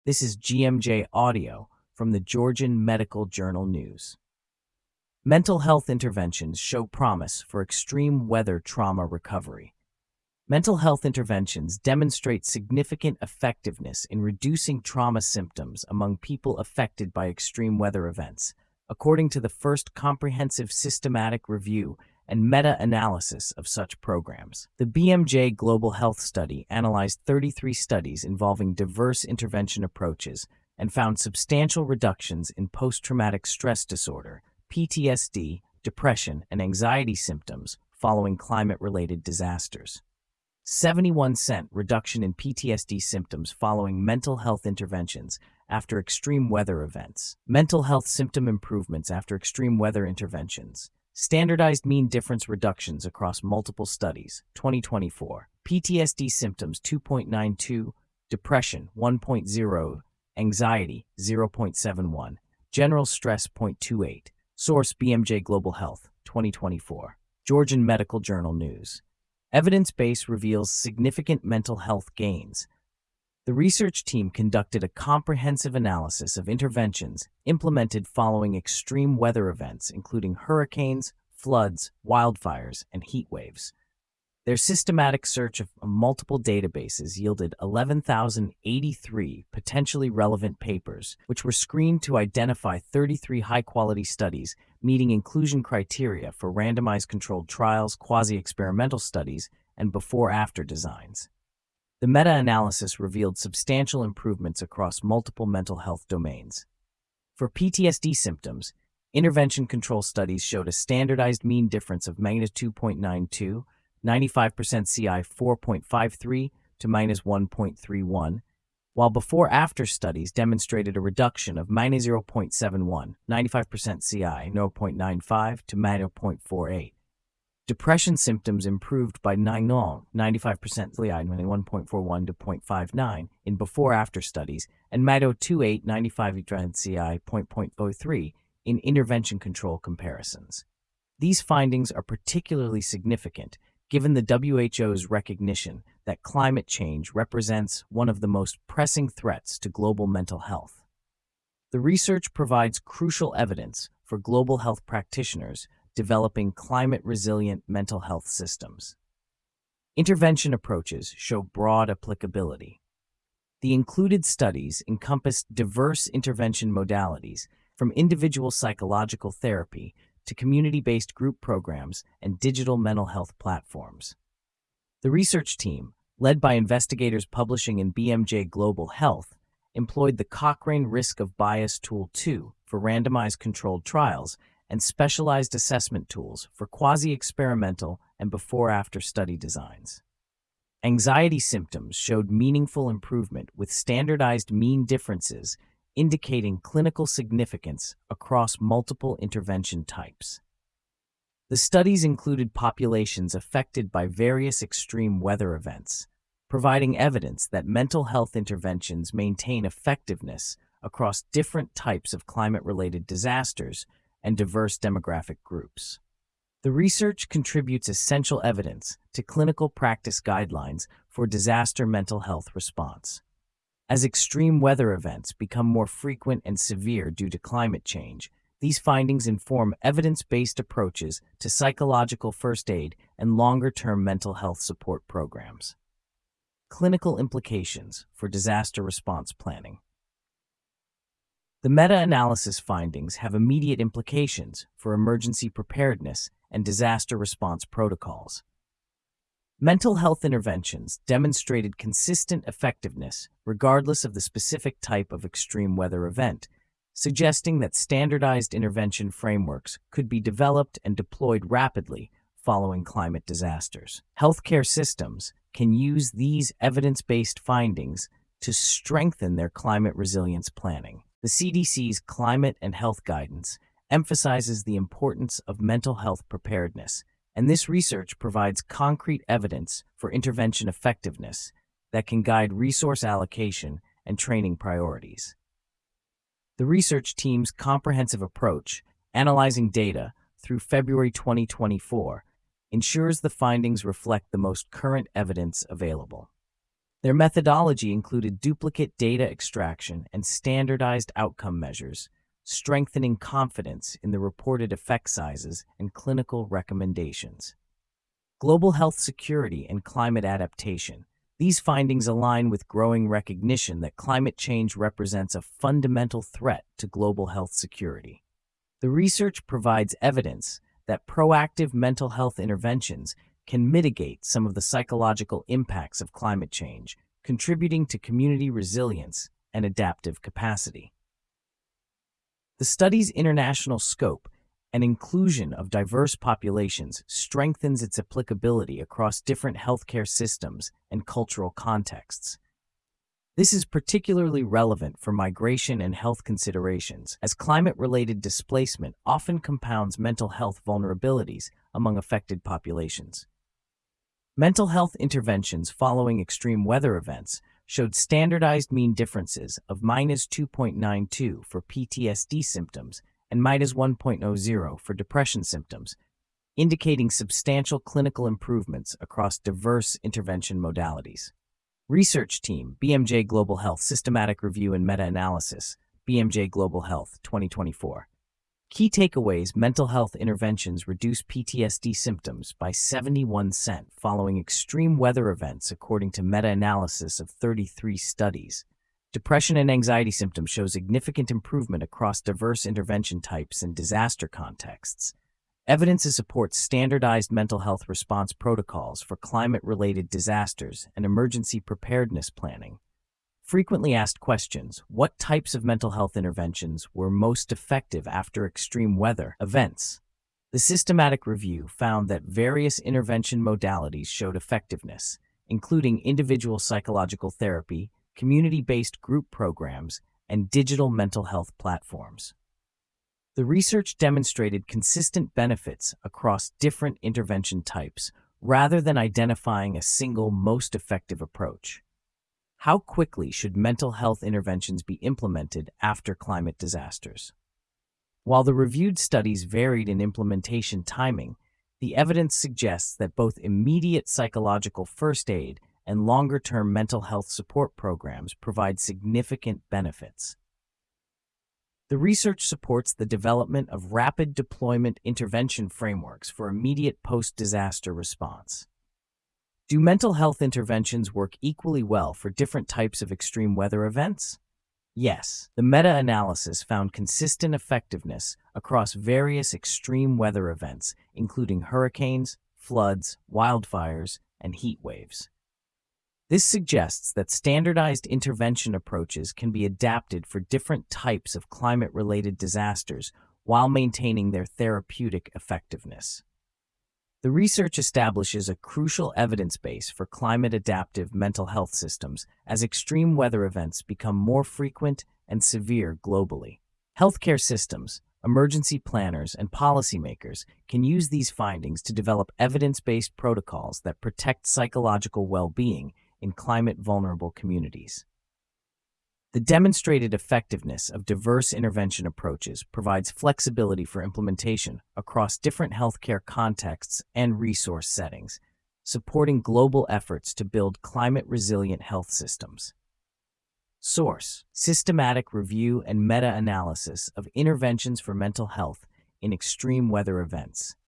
This is GMJ Audio from the Georgian Medical Journal News. Mental health interventions show promise for extreme weather trauma recovery. Mental health interventions demonstrate significant effectiveness in reducing trauma symptoms among people affected by extreme weather events, according to the first comprehensive systematic review and meta-analysis of such programs. The BMJ Global Health Study analyzed 33 studies involving diverse intervention approaches and found substantial reductions in post-traumatic stress disorder, PTSD, depression, and anxiety symptoms following climate-related disasters. 71% reduction in PTSD symptoms following mental health interventions after extreme weather events. Mental health symptom improvements after extreme weather interventions. Standardized mean difference reductions across multiple studies, 2024. PTSD symptoms 2.92, depression 1.0, anxiety 0.71, general stress 0.28. Source BMJ Global Health, 2024. Georgian Medical Journal News. Evidence base reveals significant mental health gains. The research team conducted a comprehensive analysis of interventions implemented following extreme weather events, including hurricanes, floods, wildfires, and heat waves. Their systematic search of multiple databases yielded 11,083 potentially relevant papers, which were screened to identify 33 high-quality studies meeting inclusion criteria for randomized controlled trials, quasi-experimental studies, and before-after designs. The meta-analysis revealed substantial improvements across multiple mental health domains. For PTSD symptoms, intervention control studies showed a standardized mean difference of -2.92, 95% CI 4.53 to -1.31, while before-after studies demonstrated a reduction of -0.71, 95% CI 0.95 to -0.48. Depression symptoms improved by 95% CI 1.41 to 0.59 in before-after studies, and -0.28, 95% CI 0.03 in intervention control comparisons. These findings are particularly significant given the WHO's recognition that climate change represents one of the most pressing threats to global mental health. The research provides crucial evidence for global health practitioners developing climate-resilient mental health systems. Intervention approaches show broad applicability. The included studies encompassed diverse intervention modalities, from individual psychological therapy to community-based group programs and digital mental health platforms. The research team, led by investigators publishing in BMJ Global Health, employed the Cochrane Risk of Bias Tool 2 for randomized controlled trials and specialized assessment tools for quasi-experimental and before-after study designs. Anxiety symptoms showed meaningful improvement with standardized mean differences indicating clinical significance across multiple intervention types. The studies included populations affected by various extreme weather events, providing evidence that mental health interventions maintain effectiveness across different types of climate-related disasters and diverse demographic groups. The research contributes essential evidence to clinical practice guidelines for disaster mental health response. As extreme weather events become more frequent and severe due to climate change, these findings inform evidence-based approaches to psychological first aid and longer-term mental health support programs. Clinical implications for disaster response planning. The meta-analysis findings have immediate implications for emergency preparedness and disaster response protocols. Mental health interventions demonstrated consistent effectiveness regardless of the specific type of extreme weather event, suggesting that standardized intervention frameworks could be developed and deployed rapidly following climate disasters. Healthcare systems can use these evidence-based findings to strengthen their climate resilience planning. The CDC's Climate and Health Guidance emphasizes the importance of mental health preparedness, and this research provides concrete evidence for intervention effectiveness that can guide resource allocation and training priorities. The research team's comprehensive approach, analyzing data through February 2024, ensures the findings reflect the most current evidence available. Their methodology included duplicate data extraction and standardized outcome measures, strengthening confidence in the reported effect sizes and clinical recommendations. Global health security and climate adaptation. These findings align with growing recognition that climate change represents a fundamental threat to global health security. The research provides evidence that proactive mental health interventions can mitigate some of the psychological impacts of climate change, contributing to community resilience and adaptive capacity. The study's international scope and inclusion of diverse populations strengthens its applicability across different healthcare systems and cultural contexts. This is particularly relevant for migration and health considerations, as climate-related displacement often compounds mental health vulnerabilities among affected populations. Mental health interventions following extreme weather events showed standardized mean differences of -2.92 for PTSD symptoms and -1.00 for depression symptoms, indicating substantial clinical improvements across diverse intervention modalities. Research Team, BMJ Global Health Systematic Review and Meta-Analysis, BMJ Global Health 2024. Key takeaways: mental health interventions reduce PTSD symptoms by 71% following extreme weather events according to meta-analysis of 33 studies. Depression and anxiety symptoms show significant improvement across diverse intervention types and disaster contexts. Evidence supports standardized mental health response protocols for climate-related disasters and emergency preparedness planning. Frequently asked questions: what types of mental health interventions were most effective after extreme weather events? The systematic review found that various intervention modalities showed effectiveness, including individual psychological therapy, community-based group programs, and digital mental health platforms. The research demonstrated consistent benefits across different intervention types rather than identifying a single most effective approach. How quickly should mental health interventions be implemented after climate disasters? While the reviewed studies varied in implementation timing, the evidence suggests that both immediate psychological first aid and longer-term mental health support programs provide significant benefits. The research supports the development of rapid deployment intervention frameworks for immediate post-disaster response. Do mental health interventions work equally well for different types of extreme weather events? Yes, the meta-analysis found consistent effectiveness across various extreme weather events, including hurricanes, floods, wildfires, and heat waves. This suggests that standardized intervention approaches can be adapted for different types of climate-related disasters while maintaining their therapeutic effectiveness. The research establishes a crucial evidence base for climate-adaptive mental health systems as extreme weather events become more frequent and severe globally. Healthcare systems, emergency planners, and policymakers can use these findings to develop evidence-based protocols that protect psychological well-being in climate-vulnerable communities. The demonstrated effectiveness of diverse intervention approaches provides flexibility for implementation across different healthcare contexts and resource settings, supporting global efforts to build climate-resilient health systems. Source: Systematic Review and Meta-Analysis of Interventions for Mental Health in Extreme Weather Events.